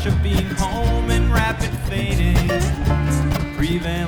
rush of being home and rapid fading. Prevent